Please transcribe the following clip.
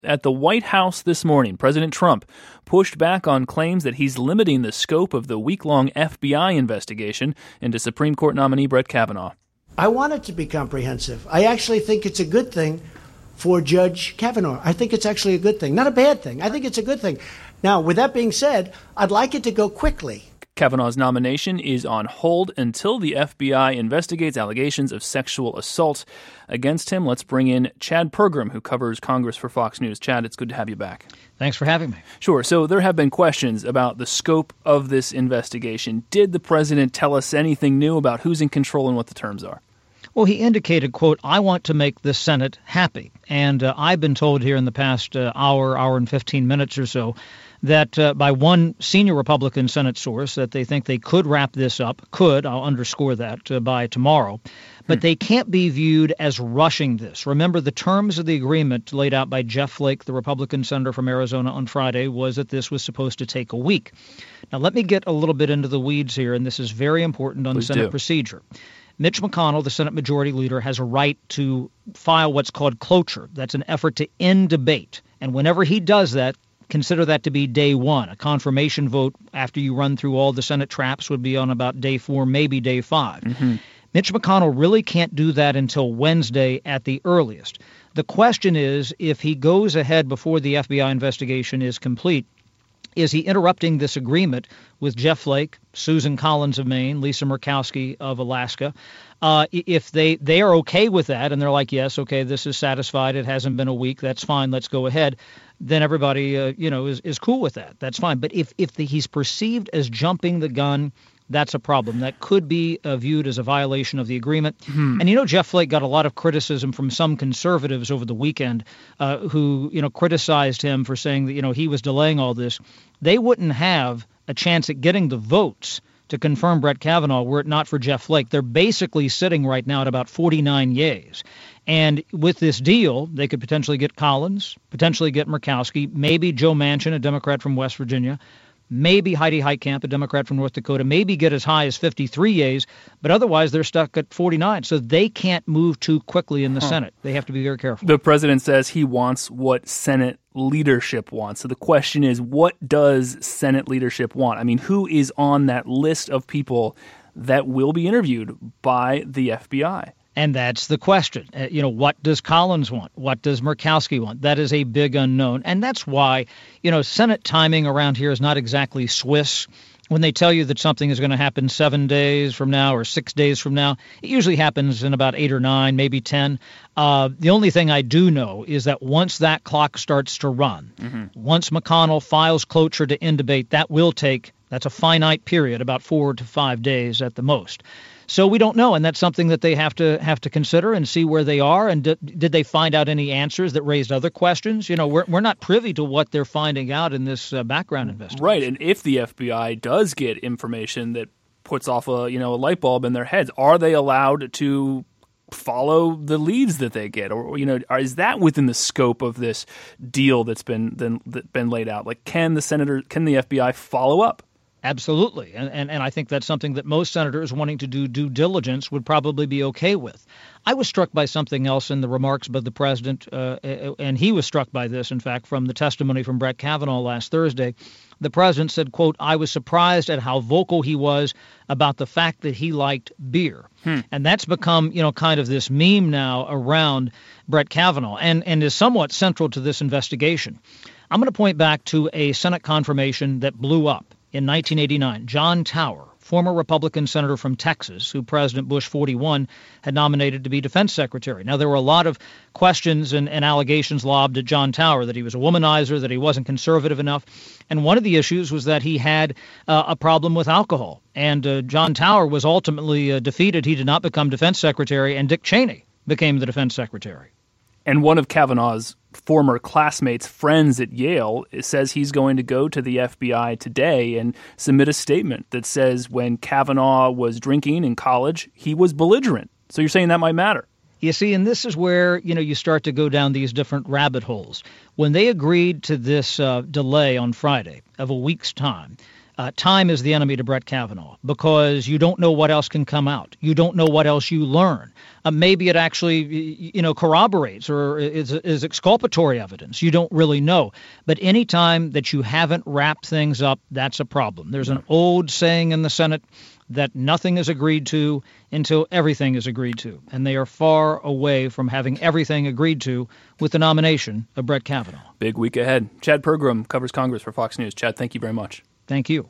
At the White House this morning, President Trump pushed back on claims that he's limiting the scope of the week-long FBI investigation into Supreme Court nominee Brett Kavanaugh. I want it to be comprehensive. I actually think it's a good thing for Judge Kavanaugh. I think it's actually a good thing, not a bad thing. I think it's a good thing. Now, with that being said, I'd like it to go quickly. Kavanaugh's nomination is on hold until the FBI investigates allegations of sexual assault against him. Let's bring in Chad Pergram, who covers Congress for Fox News. Chad, it's good to have you back. Thanks for having me. Sure. So there have been questions about the scope of this investigation. Did the president tell us anything new about who's in control and what the terms are? Well, he indicated, quote, I want to make the Senate happy. And I've been told here in the past hour and 15 minutes or so that by one senior Republican Senate source that they think they could wrap this up, I'll underscore that, by tomorrow. But they can't be viewed as rushing this. Remember, the terms of the agreement laid out by Jeff Flake, the Republican senator from Arizona on Friday, was that this was supposed to take a week. Now, let me get a little bit into the weeds here, and this is very important on Senate procedure. Mitch McConnell, the Senate Majority Leader, has a right to file what's called cloture. That's an effort to end debate. And whenever he does that, consider that to be day one. A confirmation vote after you run through all the Senate traps would be on about day 4, maybe day 5. Mitch McConnell really can't do that until Wednesday at the earliest. The question is, if he goes ahead before the FBI investigation is complete, is he interrupting this agreement with Jeff Flake, Susan Collins of Maine, Lisa Murkowski of Alaska? If they are okay with that and they're like, yes, okay, this is satisfied, it hasn't been a week, that's fine, let's go ahead, then everybody is cool with that. That's fine. But if he's perceived as jumping the gun, that's a problem. That could be viewed as a violation of the agreement. And, Jeff Flake got a lot of criticism from some conservatives over the weekend who, criticized him for saying that, he was delaying all this. They wouldn't have a chance at getting the votes to confirm Brett Kavanaugh were it not for Jeff Flake. They're basically sitting right now at about 49 yeas. And with this deal, they could potentially get Collins, potentially get Murkowski, maybe Joe Manchin, a Democrat from West Virginia, maybe Heidi Heitkamp, a Democrat from North Dakota, maybe get as high as 53 yeas, but otherwise they're stuck at 49. So they can't move too quickly in the Senate. They have to be very careful. The president says he wants what Senate leadership wants. So the question is, what does Senate leadership want? I mean, who is on that list of people that will be interviewed by the FBI? And that's the question. What does Collins want? What does Murkowski want? That is a big unknown. And that's why, Senate timing around here is not exactly Swiss. When they tell you that something is going to happen 7 days from now or 6 days from now, it usually happens in about 8 or 9, maybe 10. The only thing I do know is that once that clock starts to run, once McConnell files cloture to end debate, that's a finite period, about 4 to 5 days at the most. So we don't know, and that's something that they have to consider and see where they are. And did they find out any answers that raised other questions? We're not privy to what they're finding out in this background investigation. Right, and if the FBI does get information that puts off a light bulb in their heads, are they allowed to follow the leads that they get, or is that within the scope of this deal that's been laid out? Like, can the FBI follow up? Absolutely. And I think that's something that most senators wanting to do due diligence would probably be okay with. I was struck by something else in the remarks by the president, and he was struck by this, in fact, from the testimony from Brett Kavanaugh last Thursday. The president said, quote, I was surprised at how vocal he was about the fact that he liked beer. And that's become, kind of this meme now around Brett Kavanaugh and is somewhat central to this investigation. I'm going to point back to a Senate confirmation that blew up in 1989. John Tower, former Republican senator from Texas, who President Bush 41 had nominated to be defense secretary. Now, there were a lot of questions and allegations lobbed at John Tower that he was a womanizer, that he wasn't conservative enough. And one of the issues was that he had a problem with alcohol. And John Tower was ultimately defeated. He did not become defense secretary, and Dick Cheney became the defense secretary. And one of Kavanaugh's former classmates, friends at Yale, says he's going to go to the FBI today and submit a statement that says when Kavanaugh was drinking in college, he was belligerent. So you're saying that might matter? You see, and this is where, you start to go down these different rabbit holes. When they agreed to this delay on Friday of a week's time, Time is the enemy to Brett Kavanaugh because you don't know what else can come out. You don't know what else you learn. Maybe it actually, corroborates or is exculpatory evidence. You don't really know. But any time that you haven't wrapped things up, that's a problem. There's an old saying in the Senate that nothing is agreed to until everything is agreed to. And they are far away from having everything agreed to with the nomination of Brett Kavanaugh. Big week ahead. Chad Pergram covers Congress for Fox News. Chad, thank you very much. Thank you.